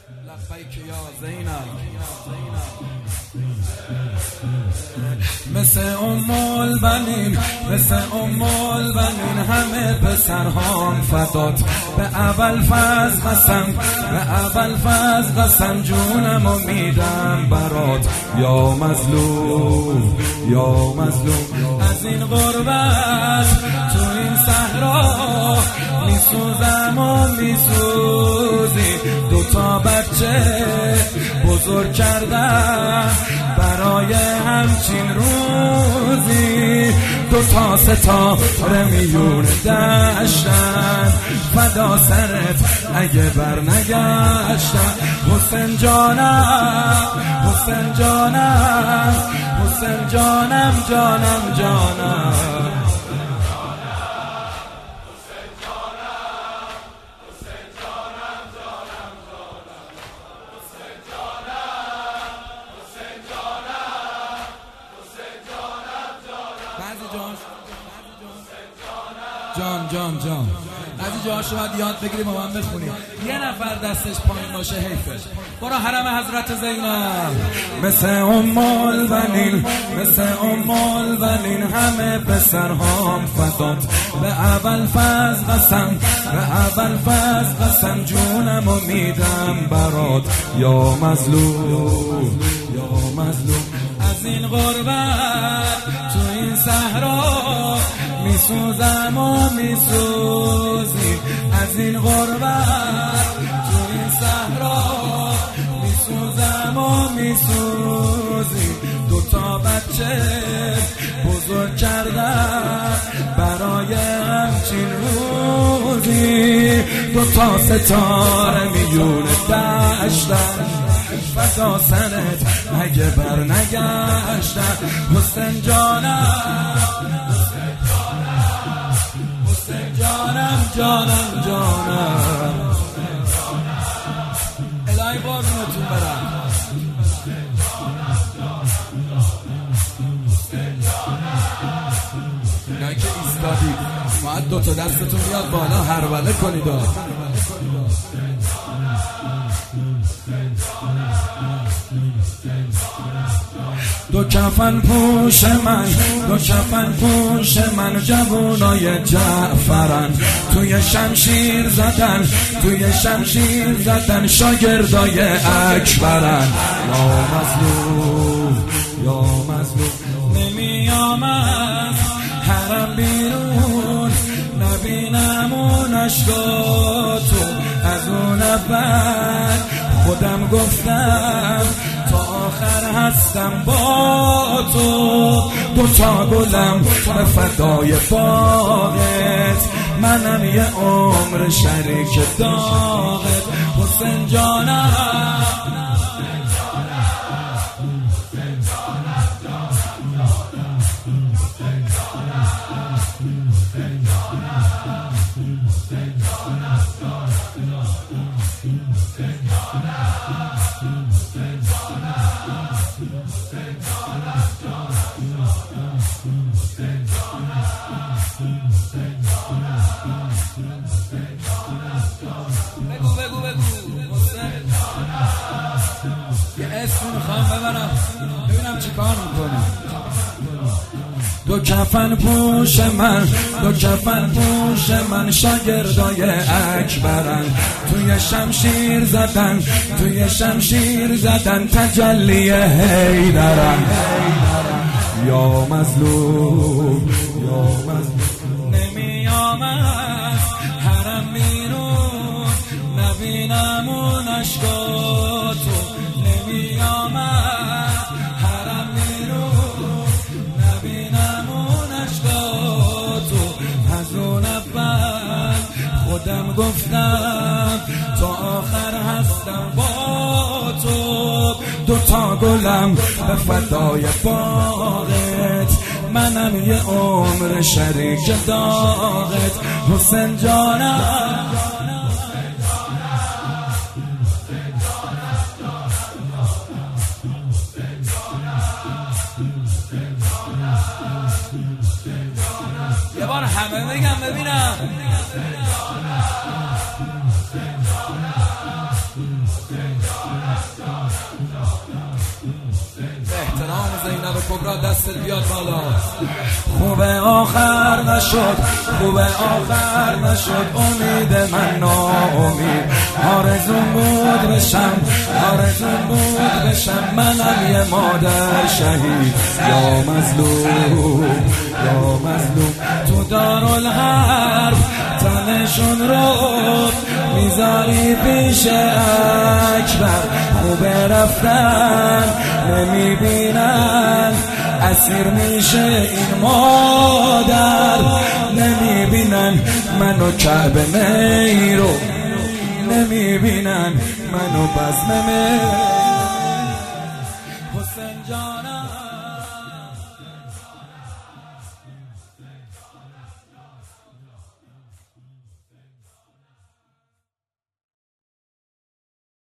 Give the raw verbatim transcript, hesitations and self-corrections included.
لبیک یا زینب مثل ام البنین مثل ام البنین همه پسرهام فدات به اول فاز قسم به اول فاز قسم جونمو میدم برات یا مظلوم یا مظلوم از این غربت تو این صحرا میسوزم و میسوزی دوتا بچه بزرگ کردم برای همچین روزی دوتا ستاره میون دشتن فدا سرت اگه بر نگشتن حسین جانم حسین جانم حسین جانم جانم جانم جان جان جان از این جاهاش باید یاد بگیریم و من بخونیم. یه نفر دستش پایین باشه حیفه. برو حرم حضرت زینب مثل ام البنین مثل ام البنین همه پسرهام فدات به اول فاز قسم به اول فاز قسم جونمو میدم برات یا مظلوم یا مظلوم از این غربت تو این صحرا میسوزم و میسوزی از این غربت تو این صحرا میسوزم و میسوزی دوتا بچه بزرگ کردم برای همچین روزی دوتا ستاره میون دشتن فدا سرت اگه بر نگشتن حسین جانم حسین جانم جانم جانم الهی بارونتون برم اینایی که ایستادید باید دوتا دستتون بیاد بالا هربله کنید دو کفن پوش من دو کفن پوش من جوونای جعفرن توی شمشیر زدن توی شمشیر زدن شاگردای اکبرن یا مظلوم یا مظلوم نمیام از حرم بیرون نبینم اون عشقاتو از اون اول خودم گفتم تا آخر هستم با تو دوتا گلم به فدای باغت منم یه عمر شریک داغت حسین جانم بگو بگو بگو یه اسم میخوام ببرم ببینم چی کار میکنم دو کفن پوش من دو کفن پوش من شاگردای اکبرن توی شمشیر زدن توی شمشیر زدن تجلی حیدرن یا مظلوم یا مظلوم نمیام از حرم بیرون نبینم اون عشقاتو نمیام از حرم بیرون نبینم اون عشقاتو از اون اول خودم گفتم تا آخر هستم با تو دوتا گلم به فدای باغت منم یه عمر شریک داغت حسین جانم یه بار همه بگم ببینم زینب کبرا دست بیاد بالا. خوبه آخر نشد، خوبه آخر نشد، امید من ناامید. آرزوم بود بشم، آرزوم بود بشم منم یه مادر شهید. یا مظلوم، یا مظلوم تو دارالحرب تنشون رو میذاری پیش اکبر. خوبه رفتن نمیبینن، اسیر میشه این مادر. نمیبینن منو کعبه میرو، نمیبینن منو بزم می. حسین جان